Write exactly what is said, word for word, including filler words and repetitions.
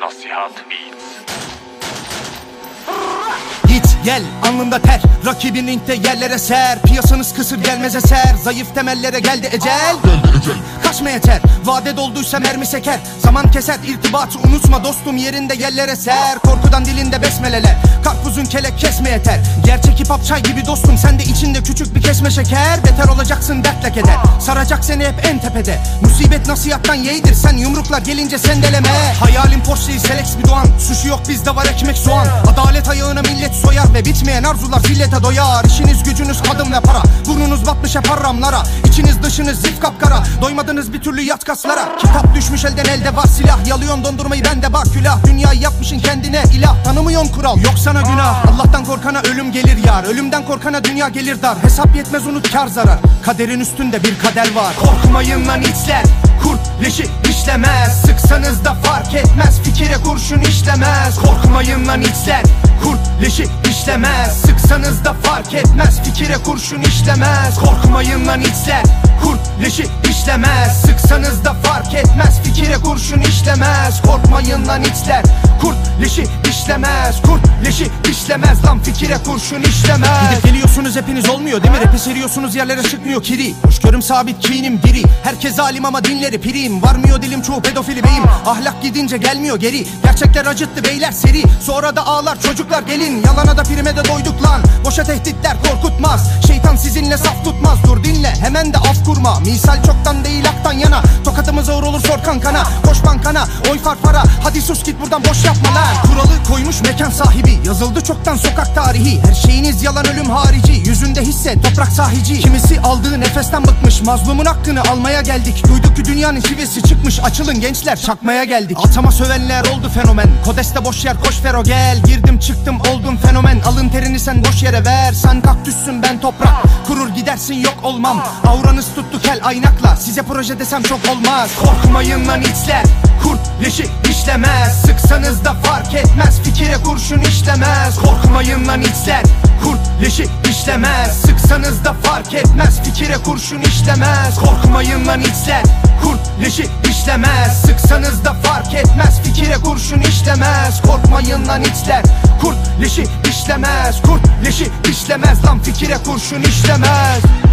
Nasihat Beats. Git gel alnında ter, rakibin ringde yerlere ser. Piyasanız kısır gelmez eser, zayıf temellere geldi ecel. Kaçma yeter, vade dolduysa mermi seker. Zaman keser, irtibatı unutma dostum, yerinde yerlere ser. Korkudan dilinde besmeleler, karpuzun kelek kesme yeter. Gerçek hip hop çay gibi dostum, sen de içinde küçük bir kesme şeker. Beter olacaksın dertle keder, saracak seni hep en tepede. Musibet nasihattan yeğdir, sen yumruklar gelince sendeleme. Hayalim Porsche'yi Selex bir doğan, suçu yok bizde var ekmek soğan. Adalet ayağına millet soyar ve bitmeyen arzular zillete doyar. İşiniz gücünüz adım ve para, burnunuz batmış hep haramlara. İçiniz dışınız zif kapkara, doymadınız bir türlü yat kaslara. Kitap düşmüş elden, elde var silah, yalıyorsun dondurmayı bende var külah. Dünyayı yapmışın kendine ilah, tanımıyorsun kural, yok sana günah. Allah'tan korkana ölüm gelir yar, ölümden korkana dünya gelir dar. Hesap yetmez unut kar zarar, kaderin üstünde bir kader var. Korkmayın lan içler, kurt leşi işlemez. Sıksanız da fark etmez, fikire kurşun işlemez. Korkmayın lan içler, kurt leşi işlemez. Sıksanız da fark etmez, fikire kurşun işlemez. Korkmayın lan içler, kurt leşi işlemez. Sıksanız da fark etmez, fikire kurşun işlemez. Korkmayın lan içler, kurt leşi işlemez. Kurt leşi işlemez lan, fikire kurşun işlemez. Gidip geliyorsunuz hepiniz olmuyor değil mi? Rap'e seriyorsunuz yerlere çıkmıyor kiri. Hoşgörüm sabit kinim diri, herkes alim ama dinleri pirim. Varmıyor dilim çoğu pedofili beyim, ahlak gidince gelmiyor geri. Gerçekler acıttı beyler seri, sonra da ağlar çocuklar gelin. Yalana da prime de doyduk lan, boşa tehditler korkutmaz. Şeytan sizinle saf tutmaz, dur dinle hemen de af kurma. Misal çoktan değil aktan yana, tokatımız ağır olur sor kankana. Koş bankana oy farfara, hadi sus git buradan boş yapma lan. Kuralı koymuş mekan sahibi, yazıldı çoktan sokak tarihi. Her şeyiniz yalan ölüm harici, yüzünde hisse toprak sahici. Kimisi aldığı nefesten bıkmış, mazlumun hakkını almaya geldik. Duyduk ki dünyanın çivisi çıkmış, açılın gençler çakmaya geldik. Atama sövenler oldu fenomen, kodeste boş yer koş fero gel. Girdim çıktım oldum fenomen, alın terini sen boş yere ver. Sen kaktüssün ben toprak, kurur gidersin yok olmam. Auranız tuttu kel aynakla, size proje desem çok olmaz. Korkmayın lan içler, kurt leşi işlemez. Sıksanız da fark etmez, fikire kurşun işlemez. Korkmayın lan içler, kurt leşi işlemez. Sıksanız da fark etmez, fikire kurşun işlemez. Korkmayın lan içler, kurt leşi işlemez. Sıksanız da fark etmez, fikire kurşun işlemez. Korkmayın lan içler, kurt leşi işlemez. Kurt leşi işlemez lan, fikire kurşun işlemez.